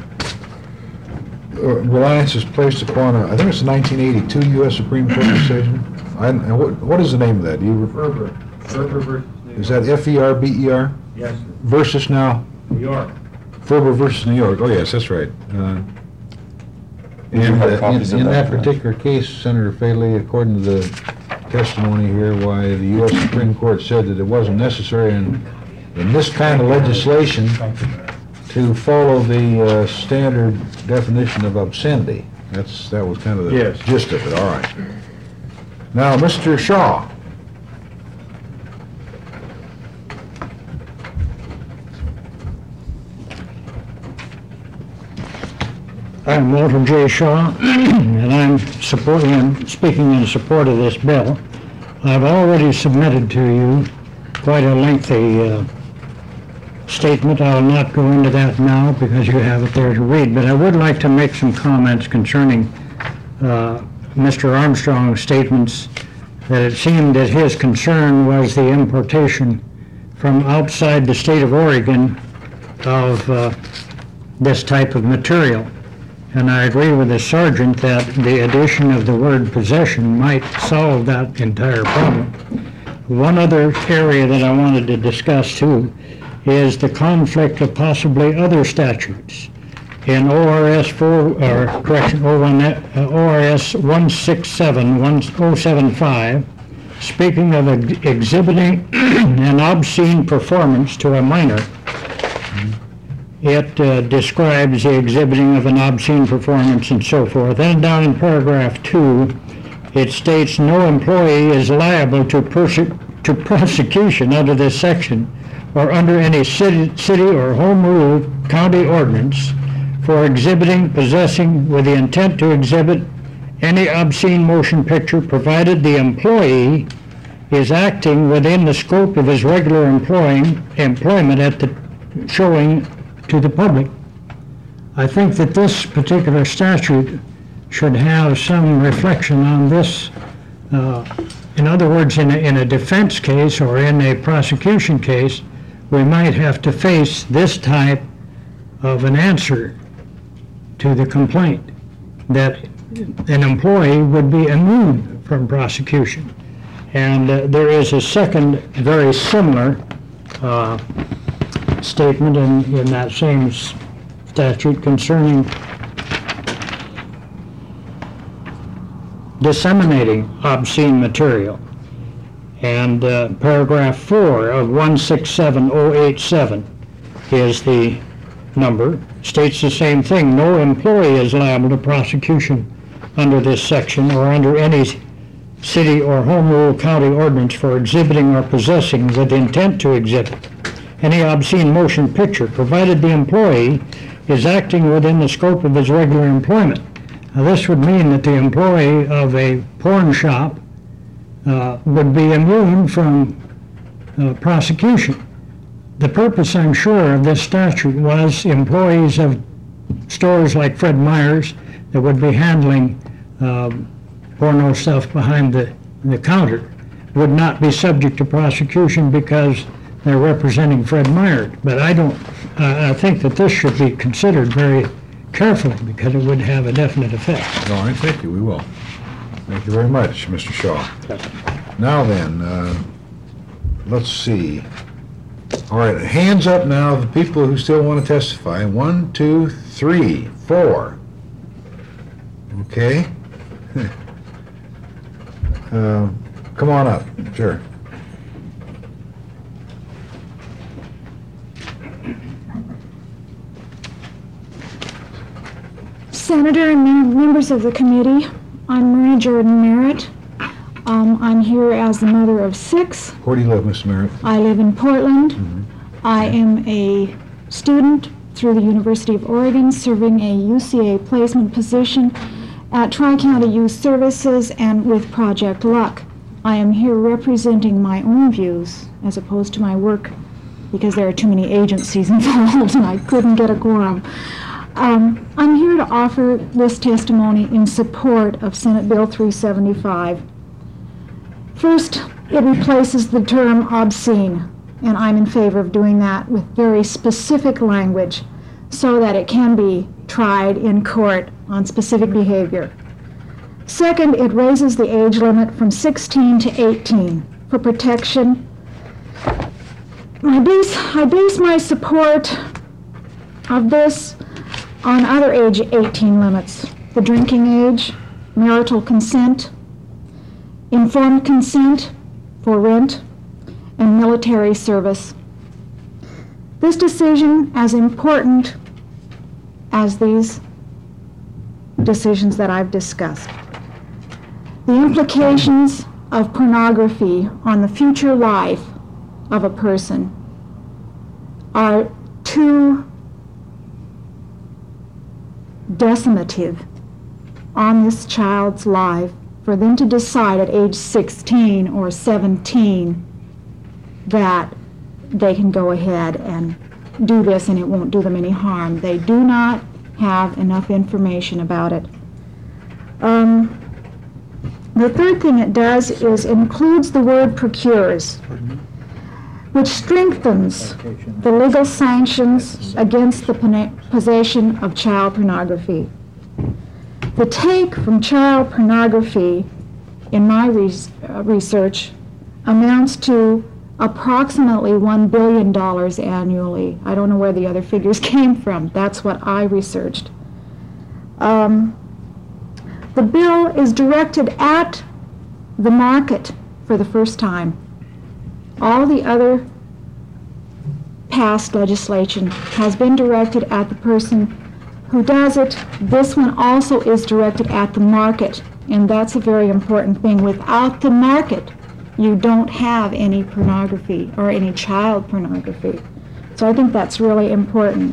reliance is placed upon I think it's a 1982 U.S. Supreme Court decision. What is the name of that? Ferber versus New York. Is that F-E-R-B-E-R? Yes, sir. Versus now? New York. Ferber versus New York. Oh, yes, that's right. In that particular case, Senator Faley, according to the testimony here, why the U.S. Supreme Court said that it wasn't necessary in this kind of legislation to follow the standard definition of obscenity. That was kind of the gist of it. All right. Now, Mr. Shaw. I'm Walter J. Shaw, and I'm speaking in support of this bill. I've already submitted to you quite a lengthy statement. I'll not go into that now because you have it there to read, but I would like to make some comments concerning Mr. Armstrong's statements that it seemed that his concern was the importation from outside the state of Oregon of this type of material. And I agree with the sergeant that the addition of the word possession might solve that entire problem. One other area that I wanted to discuss too is the conflict of possibly other statutes. In ORS 167-1075, speaking of exhibiting an obscene performance to a minor, it describes the exhibiting of an obscene performance and so forth. Then down in paragraph 2, it states no employee is liable to prosecution under this section or under any city or home rule county ordinance for exhibiting, possessing with the intent to exhibit any obscene motion picture, provided the employee is acting within the scope of his regular employment at the showing to the public. I think that this particular statute should have some reflection on this. In other words, in a defense case or in a prosecution case, we might have to face this type of an answer to the complaint, that an employee would be immune from prosecution. And there is a second very similar statement in that same statute concerning disseminating obscene material. And paragraph 4 of 167087 is the number, states the same thing. No employee is liable to prosecution under this section or under any city or home rule county ordinance for exhibiting or possessing with intent to exhibit any obscene motion picture, provided the employee is acting within the scope of his regular employment. Now, this would mean that the employee of a porn shop would be immune from prosecution. The purpose, I'm sure, of this statute was employees of stores like Fred Meyer's that would be handling porno stuff behind the counter would not be subject to prosecution because they're representing Fred Meyer. But I think that this should be considered very carefully because it would have a definite effect. All right, thank you, we will. Thank you very much, Mr. Shaw. Now then, let's see. All right, hands up now, the people who still want to testify. 1, 2, 3, 4. Okay. Come on up, sure. Senator and members of the committee, I'm Maria Jordan Merritt. I'm here as the mother of 6. Where do you live, Miss Merritt? I live in Portland. I am a student through the University of Oregon, serving a UCA placement position at Tri-County Youth Services and with Project Luck. I am here representing my own views as opposed to my work because there are too many agencies involved and I couldn't get a quorum. I'm here to offer this testimony in support of Senate Bill 375. First, it replaces the term obscene, and I'm in favor of doing that with very specific language so that it can be tried in court on specific behavior. Second, it raises the age limit from 16 to 18 for protection. I base my support of this on other age 18 limits: the drinking age, marital consent, informed consent for rent, and military service. This decision, as important as these decisions that I've discussed, the implications of pornography on the future life of a person are too decimative on this child's life for them to decide at age 16 or 17 that they can go ahead and do this and it won't do them any harm. They do not have enough information about it. The third thing it does is includes the word procures, which strengthens the legal sanctions against the possession of child pornography. The take from child pornography in my research amounts to approximately $1 billion annually. I don't know where the other figures came from. That's what I researched. The bill is directed at the market for the first time. All the other past legislation has been directed at the person who does it. This one also is directed at the market, and that's a very important thing. Without the market, you don't have any pornography or any child pornography. So I think that's really important.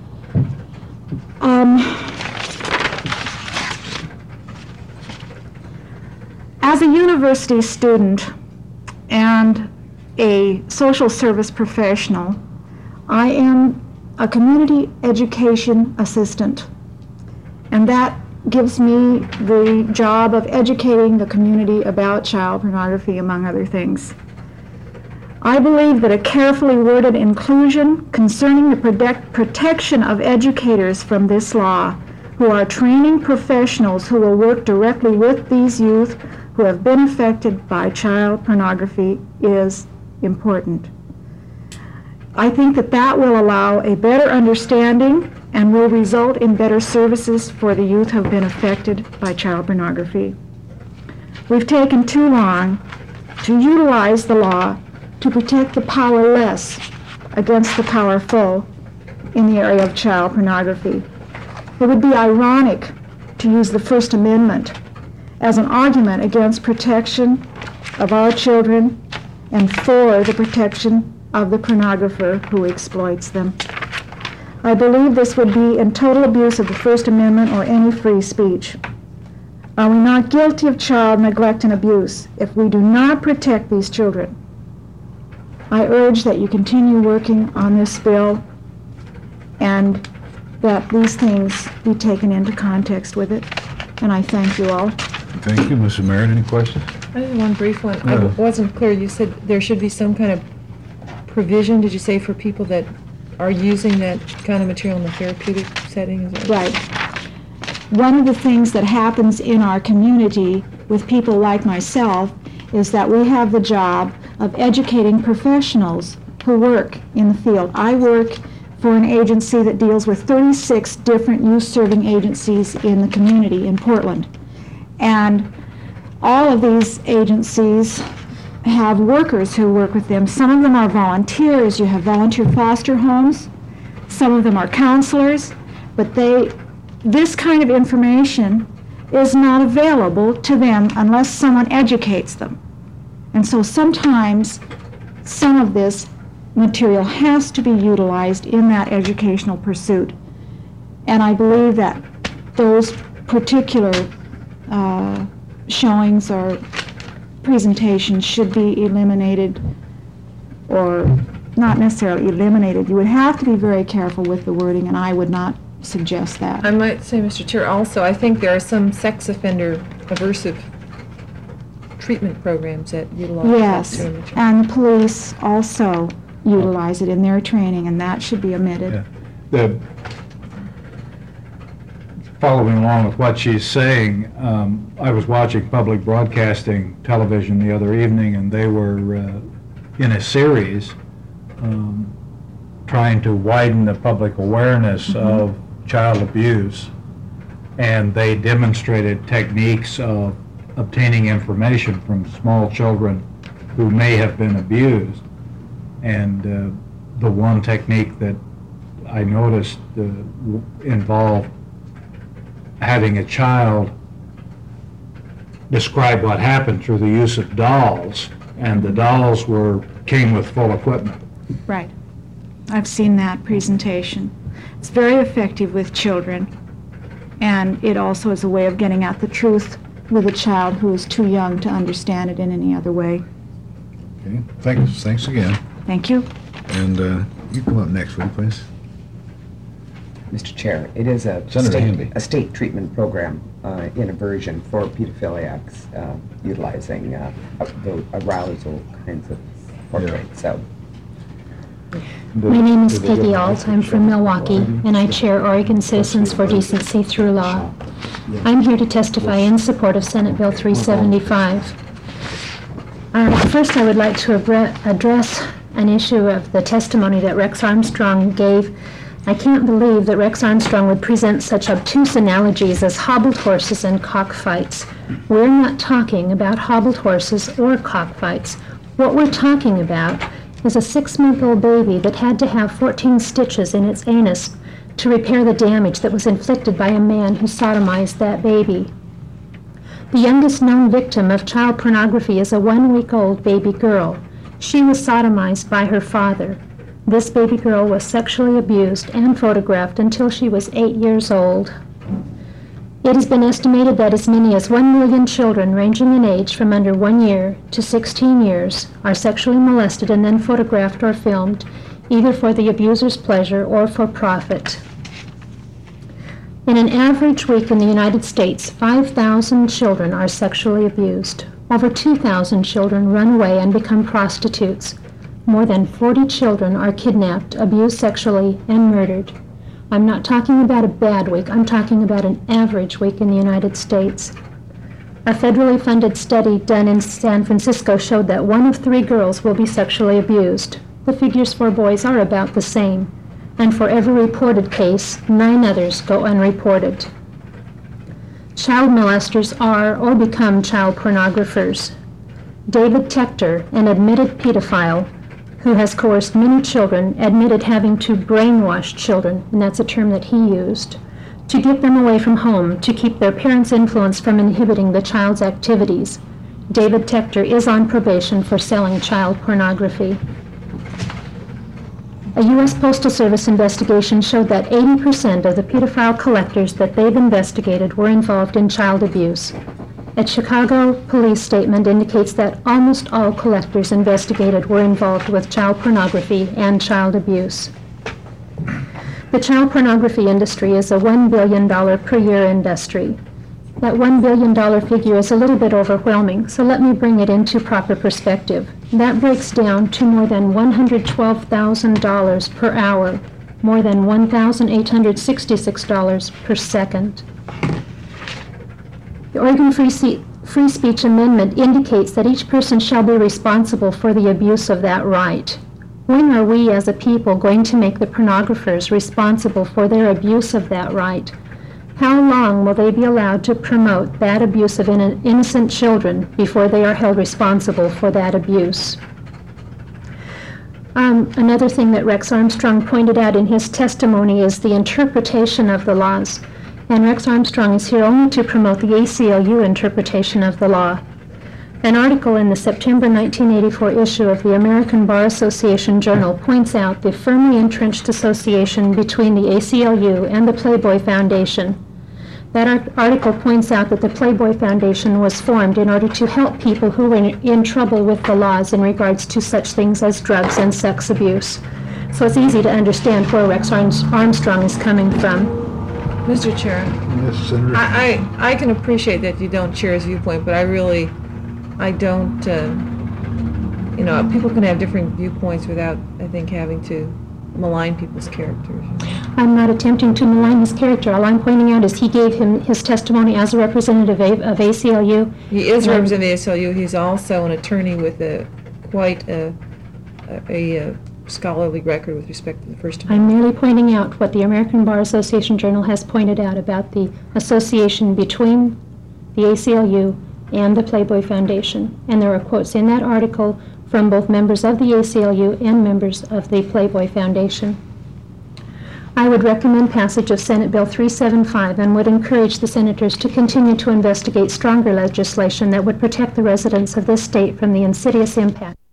As a university student and a social service professional, I am a community education assistant, and that gives me the job of educating the community about child pornography, among other things. I believe that a carefully worded inclusion concerning the protection of educators from this law who are training professionals who will work directly with these youth who have been affected by child pornography is important. I think that that will allow a better understanding and will result in better services for the youth who have been affected by child pornography. We've taken too long to utilize the law to protect the powerless against the powerful in the area of child pornography. It would be ironic to use the First Amendment as an argument against protection of our children and for the protection of the pornographer who exploits them. I believe this would be in total abuse of the First Amendment or any free speech. Are we not guilty of child neglect and abuse if we do not protect these children? I urge that you continue working on this bill and that these things be taken into context with it. And I thank you all. Thank you, Mrs. Merritt. Any questions? I have one brief one. I wasn't clear. You said there should be some kind of provision, did you say, for people that are using that kind of material in the therapeutic setting? Is that right? One of the things that happens in our community with people like myself is that we have the job of educating professionals who work in the field. I work for an agency that deals with 36 different youth-serving agencies in the community in Portland. And all of these agencies have workers who work with them. Some of them are volunteers. You have volunteer foster homes. Some of them are counselors. But this kind of information is not available to them unless someone educates them. And so sometimes some of this material has to be utilized in that educational pursuit. And I believe that those particular showings or presentations should be eliminated, or not necessarily eliminated. You would have to be very careful with the wording, and I would not suggest that. I might say, Mr. Chair, also, I think there are some sex offender aversive treatment programs that utilize yes, that material. And the police also utilize it in their training, and that should be omitted. Yeah. Following along with what she's saying, I was watching public broadcasting television the other evening, and they were in a series trying to widen the public awareness of child abuse, and they demonstrated techniques of obtaining information from small children who may have been abused. And the one technique that I noticed involved having a child describe what happened through the use of dolls, and the dolls came with full equipment. Right. I've seen that presentation. It's very effective with children, and it also is a way of getting at the truth with a child who is too young to understand it in any other way. Okay, thanks again. Thank you. And you come up next, will you, please? Mr. Chair, it is a state treatment program in aversion for pedophiliacs utilizing the arousal kinds of portraits. So. My name is Peggy Alt. I'm from Milwaukee, and I chair Oregon Citizens for Decency Through Law. I'm here to testify in support of Senate Bill 375. First, I would like to address an issue of the testimony that Rex Armstrong gave. I can't believe that Rex Armstrong would present such obtuse analogies as hobbled horses and cockfights. We're not talking about hobbled horses or cockfights. What we're talking about is a 6-month-old baby that had to have 14 stitches in its anus to repair the damage that was inflicted by a man who sodomized that baby. The youngest known victim of child pornography is a 1-week-old baby girl. She was sodomized by her father. This baby girl was sexually abused and photographed until she was 8 years old. It has been estimated that as many as 1 million children ranging in age from under 1 year to 16 years are sexually molested and then photographed or filmed, either for the abuser's pleasure or for profit. In an average week in the United States, 5,000 children are sexually abused. Over 2,000 children run away and become prostitutes. More than 40 children are kidnapped, abused sexually, and murdered. I'm not talking about a bad week, I'm talking about an average week in the United States. A federally funded study done in San Francisco showed that 1 of 3 girls will be sexually abused. The figures for boys are about the same, and for every reported case, 9 others go unreported. Child molesters are or become child pornographers. David Tector, an admitted pedophile who has coerced many children, admitted having to brainwash children, and that's a term that he used, to get them away from home, to keep their parents' influence from inhibiting the child's activities. David Tector is on probation for selling child pornography. A U.S. Postal Service investigation showed that 80% of the pedophile collectors that they've investigated were involved in child abuse. A Chicago police statement indicates that almost all collectors investigated were involved with child pornography and child abuse. The child pornography industry is a $1 billion per year industry. That $1 billion figure is a little bit overwhelming, so let me bring it into proper perspective. That breaks down to more than $112,000 per hour, more than $1,866 per second. The Oregon Free Speech Amendment indicates that each person shall be responsible for the abuse of that right. When are we as a people going to make the pornographers responsible for their abuse of that right? How long will they be allowed to promote that abuse of innocent children before they are held responsible for that abuse? Another thing that Rex Armstrong pointed out in his testimony is the interpretation of the laws. And Rex Armstrong is here only to promote the ACLU interpretation of the law. An article in the September 1984 issue of the American Bar Association Journal points out the firmly entrenched association between the ACLU and the Playboy Foundation. That article points out that the Playboy Foundation was formed in order to help people who were in trouble with the laws in regards to such things as drugs and sex abuse. So it's easy to understand where Rex Armstrong is coming from. Mr. Chair, Yes, Senator. I can appreciate that you don't share his viewpoint, but I don't, people can have different viewpoints without, I think, having to malign people's characters. I'm not attempting to malign his character. All I'm pointing out is he gave him his testimony as a representative of ACLU. He is a representative of ACLU. He's also an attorney with quite a scholarly record with respect to the First Amendment. I'm merely pointing out what the American Bar Association Journal has pointed out about the association between the ACLU and the Playboy Foundation. And there are quotes in that article from both members of the ACLU and members of the Playboy Foundation. I would recommend passage of Senate Bill 375 and would encourage the senators to continue to investigate stronger legislation that would protect the residents of this state from the insidious impact